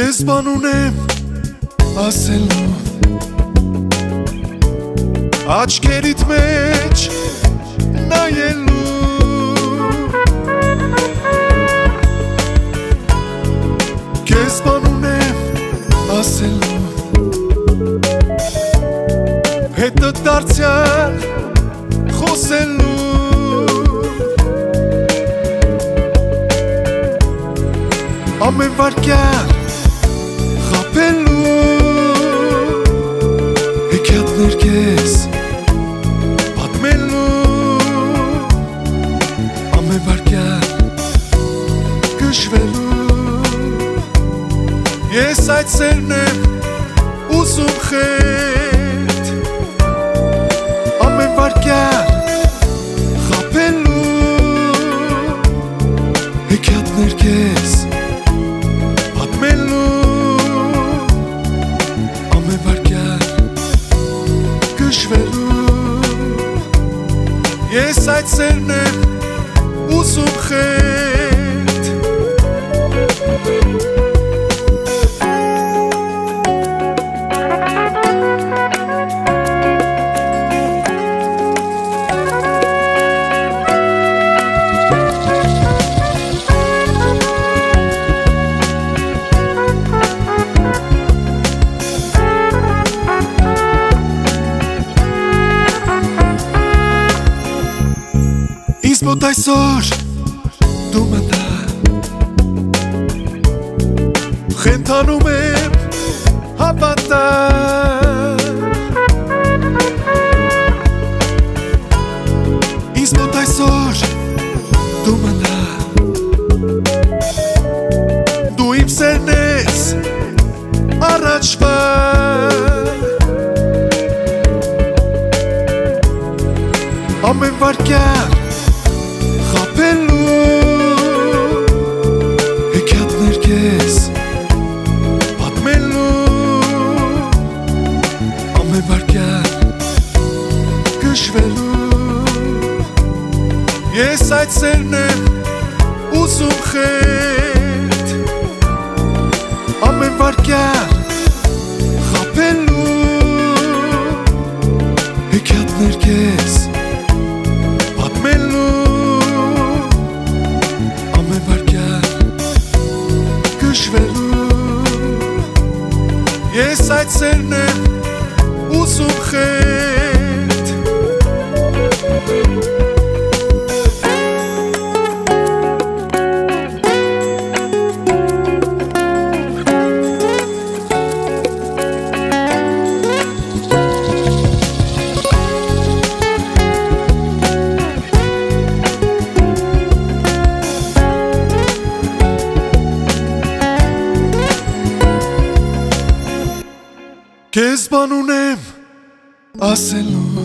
Քեզ բան ունեմ ասելու աչքերիդ մեջ նայելու Քեզ բան ունեմ ասելու հետդ դարձյալ խոսելու ամեն վարկյան խապելու հեքիաթներ քեզ պատմելու ամեն վարկյան գժվելու ես այդ սերն եմ ուզում խետ ամեն վարկյան խապելու հեքիաթներ քեզ Ես այդ սերն եմ ուզում խետ Մոտ այսօր դու մտա խենթանում եմ հավատա Ինձ մոտ այսօր դու մտա դու իմ սերն ես առաջվա ամեն վարկյան հեքիաթներ քեզ պատմելու ամեն վարկյան գժվելու ես այդ սերն եմ ուզում խետ ամեն վարկյան խապելու հեքիաթներ քեզ Ես այդ սերն եմ ուզում խետ Քեզ բան ունեմ ասելու